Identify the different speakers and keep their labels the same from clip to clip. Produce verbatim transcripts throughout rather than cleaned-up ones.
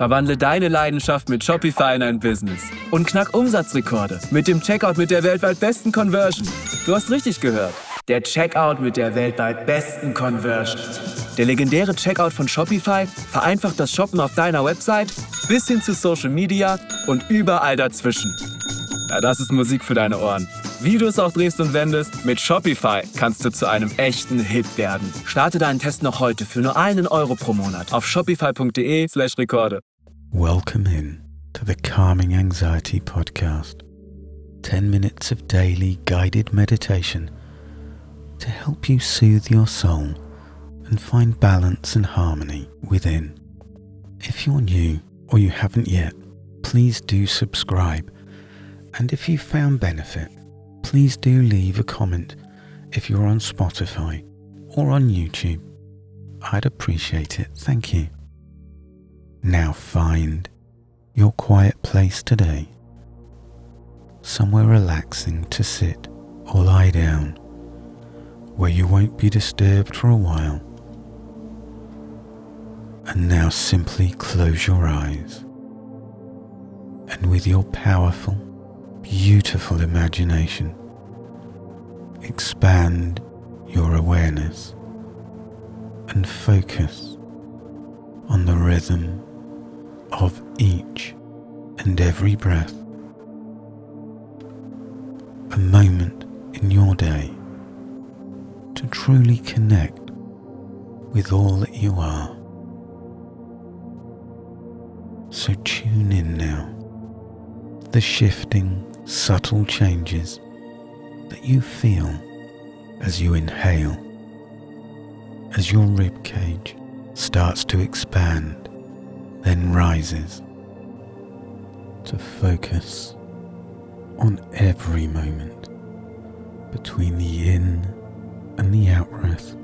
Speaker 1: Verwandle deine Leidenschaft mit Shopify in ein Business. Und knack Umsatzrekorde mit dem Checkout mit der weltweit besten Conversion. Du hast richtig gehört. Der Checkout mit der weltweit besten Conversion. Der legendäre Checkout von Shopify vereinfacht das Shoppen auf deiner Website bis hin zu Social Media und überall dazwischen. Ja, das ist Musik für deine Ohren. Wie du es auch drehst und wendest, mit Shopify kannst du zu einem echten Hit werden. Starte deinen Test noch heute für nur einen Euro pro Monat auf shopify.de slash Rekorde.
Speaker 2: Welcome in to the Calming Anxiety Podcast. ten minutes of daily guided meditation to help you soothe your soul and find balance and harmony within. If you're new or you haven't yet, please do subscribe. And if you found benefit, please do leave a comment if you're on Spotify or on YouTube. I'd appreciate it, thank you. Now find your quiet place today, somewhere relaxing to sit or lie down, where you won't be disturbed for a while. And now simply close your eyes, and with your powerful, beautiful imagination, expand your awareness and focus on the rhythm of each and every breath. A moment in your day to truly connect with all that you are. So tune in now, the shifting, subtle changes that you feel as you inhale, as your ribcage starts to expand, then rises, to focus on every moment between the in and the out breath.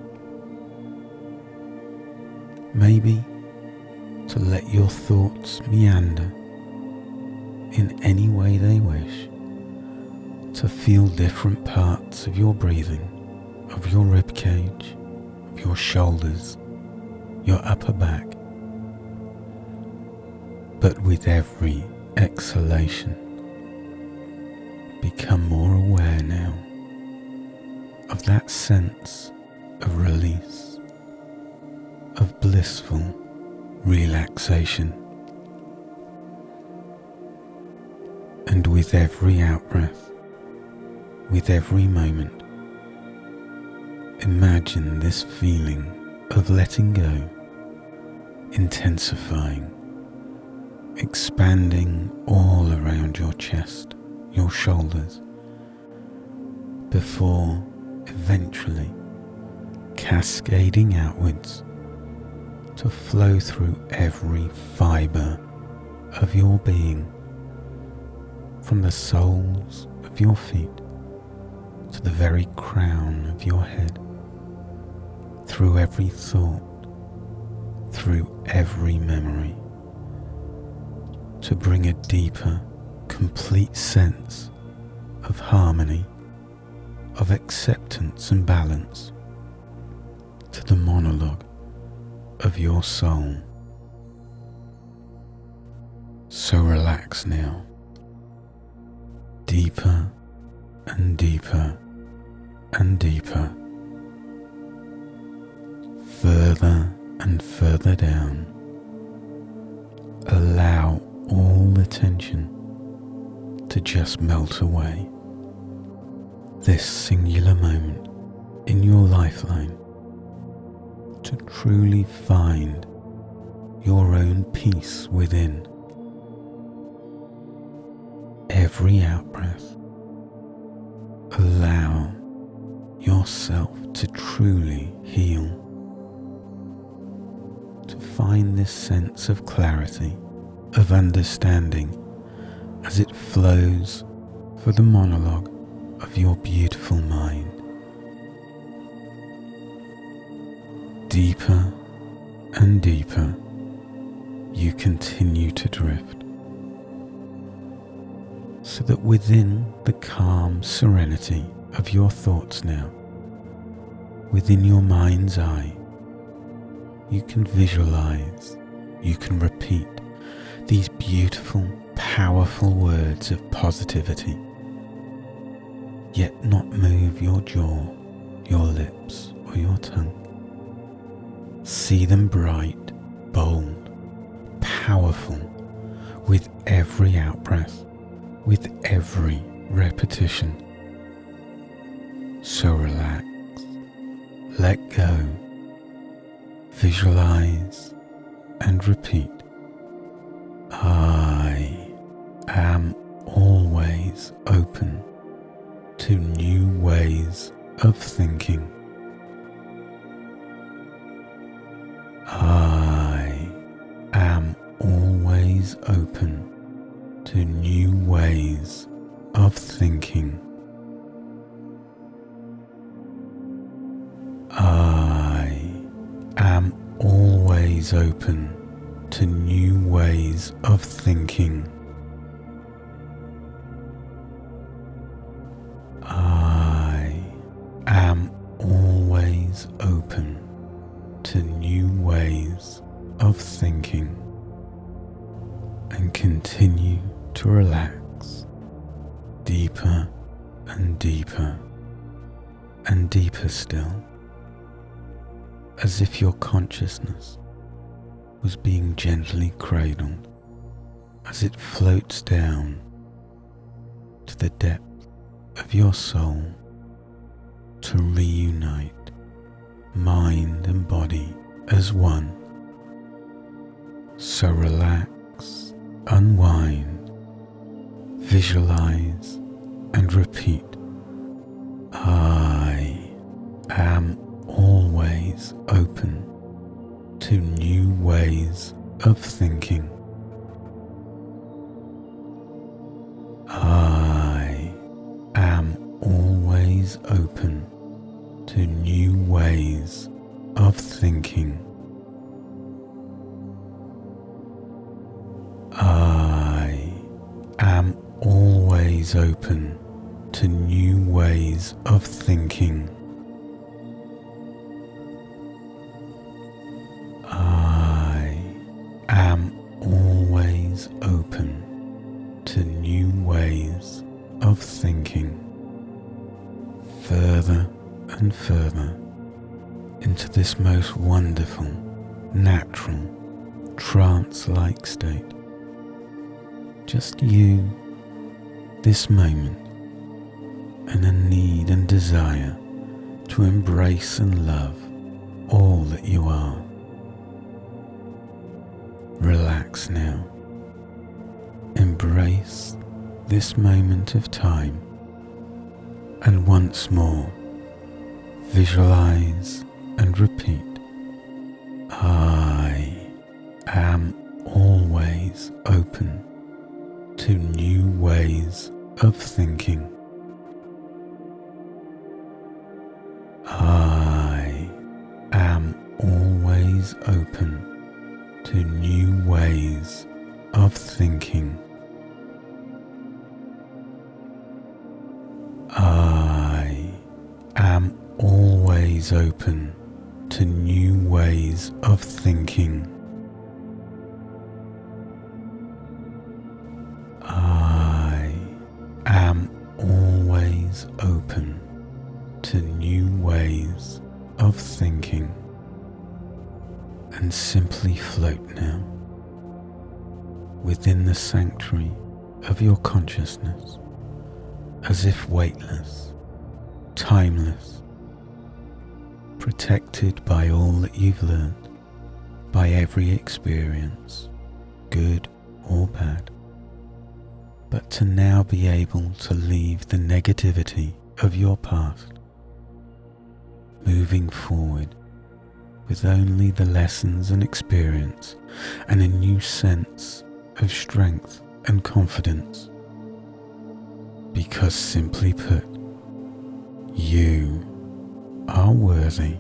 Speaker 2: Maybe to let your thoughts meander in any way they wish, to feel different parts of your breathing, of your ribcage, of your shoulders, your upper back. But with every exhalation, become more aware now of that sense of release, of blissful relaxation. And with every out-breath, with every moment, imagine this feeling of letting go, intensifying, expanding all around your chest, your shoulders, before eventually cascading outwards to flow through every fibre of your being, from the soles of your feet to the very crown of your head, through every thought, through every memory, to bring a deeper, complete sense of harmony, of acceptance and balance to the monologue of your soul. So relax now, deeper and deeper and deeper, further and further down. Allow all the tension to just melt away. This singular moment in your lifeline to truly find your own peace within. Every out-breath, allow yourself to truly heal, to find this sense of clarity, of understanding as it flows for the monologue of your beautiful mind. Deeper and deeper you continue to drift, so that within the calm serenity of your thoughts now, within your mind's eye, you can visualize, you can repeat these beautiful, powerful words of positivity, yet not move your jaw, your lips, or your tongue. See them bright, bold, powerful, with every out-breath, with every repetition. So relax, let go, visualize, and repeat. I am always open to new ways of thinking. I am always open to new ways of thinking. I am always open to new ways of thinking. I am always open to new ways of thinking, and continue to relax deeper and deeper and deeper still, as if your consciousness was being gently cradled as it floats down to the depth of your soul to reunite mind and body as one. So relax, unwind, visualize, and repeat. I am always open to new ways of thinking. I am always open to new ways of thinking. I am always open to new ways of thinking. I am always open to new ways of thinking. Further and further into this most wonderful, natural, trance-like state. Just you, this moment, and a need and desire to embrace and love all that you are. Relax now. Embrace this moment of time, and once more visualize and repeat. I am always open to new ways of thinking. I am always open to new ways of thinking. I am always open to new ways of thinking. I am always open to new ways of thinking. And simply float now within the sanctuary of your consciousness, as if weightless, timeless, protected by all that you've learned, by every experience, good or bad, but to now be able to leave the negativity of your past, moving forward with only the lessons and experience and a new sense of strength and confidence. Because simply put, you are worthy.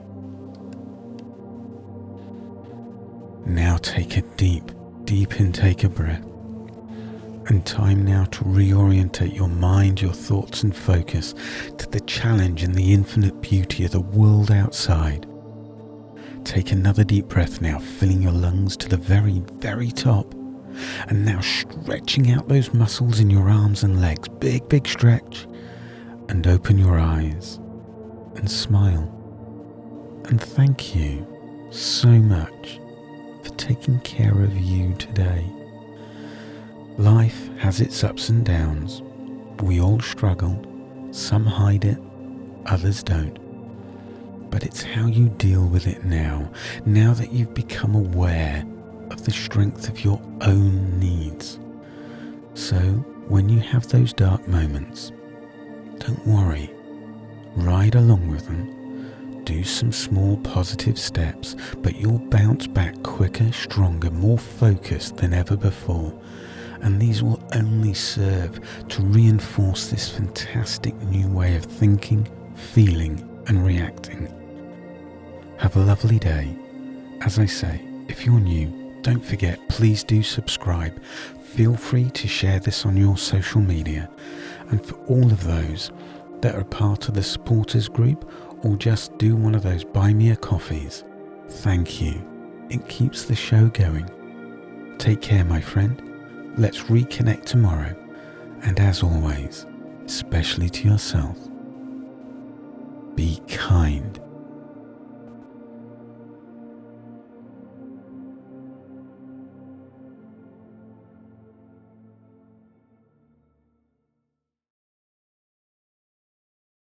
Speaker 2: Now take a deep, deep intake of breath, and time now to reorientate your mind, your thoughts and focus to the challenge and the infinite beauty of the world outside. Take another deep breath now, filling your lungs to the very, very top, And now stretching out those muscles in your arms and legs. Big, big stretch. And open your eyes and smile. And thank you so much for taking care of you today. Life has its ups and downs. We all struggle. Some hide it, others don't. But it's how you deal with it now, now that you've become aware of the strength of your own needs. So when you have those dark moments, don't worry. Ride along with them. Do some small positive steps, but you'll bounce back quicker, stronger, more focused than ever before. And these will only serve to reinforce this fantastic new way of thinking, feeling, and reacting. Have a lovely day. As I say, if you're new, don't forget, please do subscribe. Feel free to share this on your social media. And for all of those that are part of the supporters group or just do one of those buy me a coffees, thank you. It keeps the show going. Take care, my friend. Let's reconnect tomorrow. And as always, especially to yourself, be kind